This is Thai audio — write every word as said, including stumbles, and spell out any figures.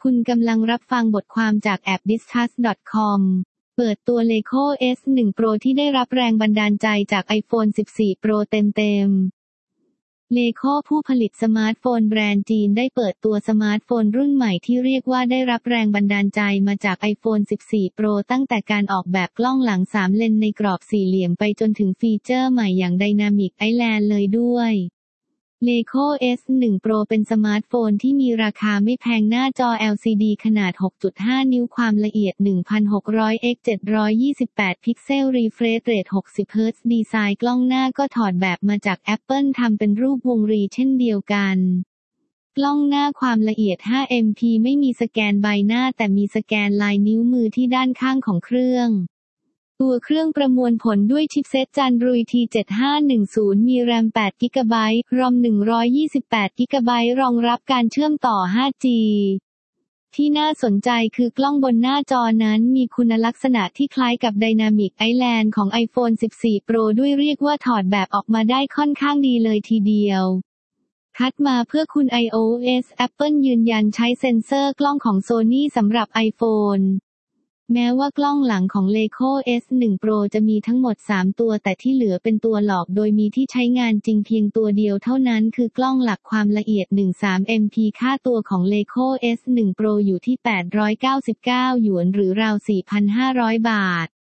คุณกำลังรับฟังบทความจากแอป ดิสคัส ดอท คอม เปิดตัว Leco เอส หนึ่ง Pro ที่ได้รับแรงบันดาลใจจาก iPhone สิบสี่ Pro เต็มๆ Leco ผู้ผลิตสมาร์ทโฟนแบรนด์จีนได้เปิดตัวสมาร์ทโฟนรุ่นใหม่ที่เรียกว่าได้รับแรงบันดาลใจมาจาก iPhone สิบสี่ Pro ตั้งแต่การออกแบบกล้องหลังสามเลนในกรอบสี่เหลี่ยมไปจนถึงฟีเจอร์ใหม่อย่าง Dynamic Island เลยด้วย Leco เอส หนึ่ง Pro เป็นสมาร์ทโฟนที่มีราคาไม่แพงหน้าจอ แอล ซี ดี ขนาด หกจุดห้า นิ้วความละเอียด หนึ่งพันหกร้อย เอ็กซ์ เจ็ดร้อยยี่สิบแปด พิกเซล Refresh Rate หกสิบ เฮิร์ตซ์ ดีไซน์กล้องหน้าก็ถอดแบบมาจาก Apple ทำเป็นรูปวงรีเช่นเดียวกันกล้องหน้าความละเอียด ห้า เอ็ม พี ไม่มีสแกนใบหน้าแต่มีสแกนลายนิ้วมือที่ด้านข้างของเครื่องตัวเครื่องประมวลผลด้วยชิปเซ็ต Android ที เจ็ดห้าหนึ่งศูนย์ มี แรม แปด กิกะไบต์ รอม หนึ่งร้อยยี่สิบแปด กิกะไบต์ รองรับการเชื่อมต่อ ห้าจี ที่น่าสนใจคือกล้องบนหน้าจอนั้นมีคุณลักษณะที่คล้ายกับ Dynamic Island ของ iPhone สิบสี่ Pro ด้วยเรียกว่าถอดแบบออกมาได้ค่อนข้างดีเลยทีเดียวคัดมาเพื่อคุณ iOS Apple ยืนยันใช้เซ็นเซอร์กล้องของ Sony สำหรับ iPhoneแม้ว่ากล้องหลังของ Leco เอส หนึ่ง Pro จะมีทั้งหมดสามตัวแต่ที่เหลือเป็นตัวหลอกโดยมีที่ใช้งานจริงเพียงตัวเดียวเท่านั้นคือกล้องหลักความละเอียด สิบสาม เอ็ม พี ค่าตัวของ Leco เอส หนึ่ง Pro อยู่ที่แปดร้อยเก้าสิบเก้าหยวนหรือราว สี่พันห้าร้อย บาท